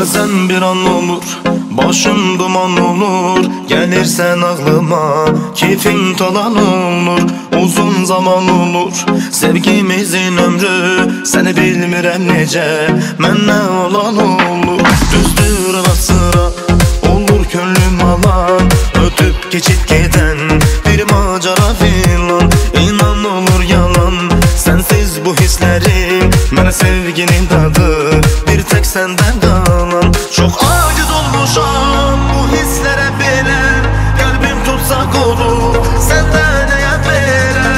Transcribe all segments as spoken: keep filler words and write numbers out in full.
Bazen bir an olur, başım duman olur. Gelirsen aklıma, keyfim talan olur. Uzun zaman olur, sevgimizin ömrü. Seni bilmirəm necə, mənə olan olur. Düzdür ara sıra, olur könlüm alan. Ötüp geçip giden bir macera filan. İnan olur yalan, sensiz bu hislerim. Mənə sevginin tadı, bir tek senden kalan. Çok aciz olmuşam bu hislere belə. Kalbim tutsak olur, senden neye belə.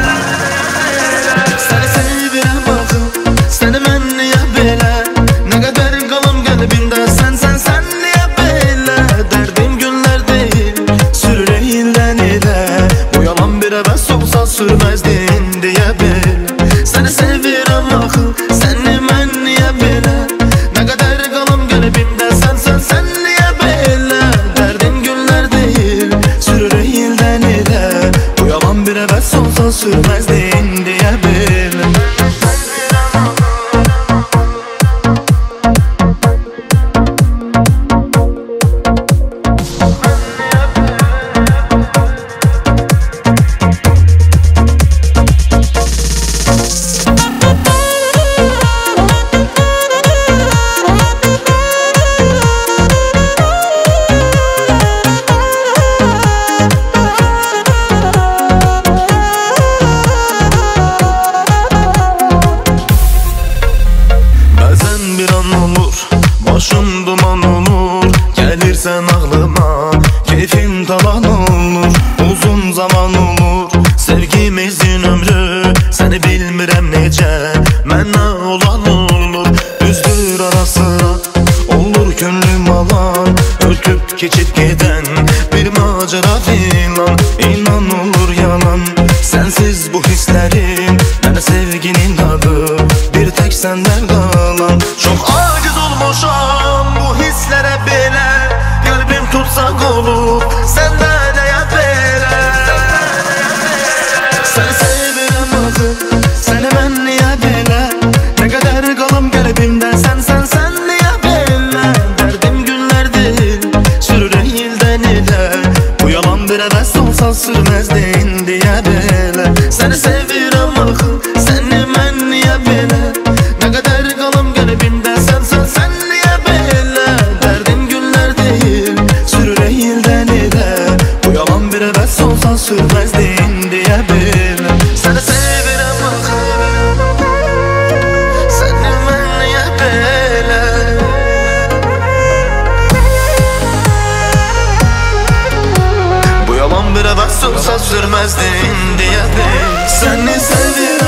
Seni sevirəm bakım, seni mən niye belə. Ne kadar kalım kalbimde sen sen sen niye belə. Derdim günler değil, sürüleyinden ile. Bu yalan bir heves olsa sürmezdin diye bil. Seni sevirəm bakım, seni mən niye belə. Ne kadar kalım kalbimde sen sen sen niye belə. Derdim günler değil, sürüleyinden ile. Bu yalan bir heves olsa sürmezdin diye bil. Bir an olur, başım duman olur. Gelirsen aklıma, keyfim talan olur. Uzun zaman olur, sevgimizin ömrü. Seni bilmirəm necə, mənə olan olur. Düzdür ara sıra, olur könlüm alan. Ötüp geçip giden bir macera filan. İnan olur yalan, sensiz bu hislerim. Mənə sevginin tadı, bir tek senden kalan. Çok aciz olmuşam bu hislere belə. Kalbim tutsak olur, senden neye belə. Seni sevirəm bakım, seni mən niye belə. Ne kadar kalım kalbimde sen sen sen niye belə. Derdim günler değil, sürüleyinden ile. Bu yalan bir heves olsa sürmezdin diye belə. Seni sevirəm bakım, seni mən niye belə. Ne kadar kalım kalbimde sen sen sen niye böyle. Derdim günler değil, sürüleyinden ile. Bu yalan bir heves olsa sürmezdin diye bil. Seni sevirəm bakım, seni mən niye böyle. Bu yalan bir heves olsa sürmezdin diye bil. Seni sevirəm